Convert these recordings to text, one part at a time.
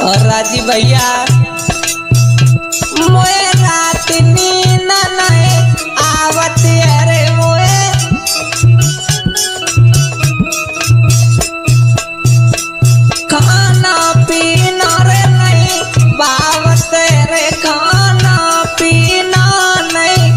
और राजी भैया मोए रात नींद नहीं आवत अरे मोए खाना पीना रे नहीं बावत रे खाना पीना नहीं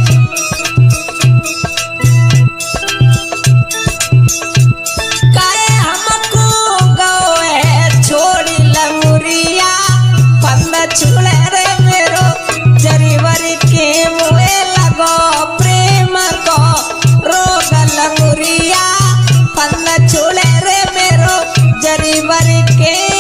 काहे हमको गए छोड़ी लंगुरिया पंद छुले रे मेरो जरीवर के मुए लगो प्रेम को रोग लंगुरिया पंद छुले रे मेरो जरीवर के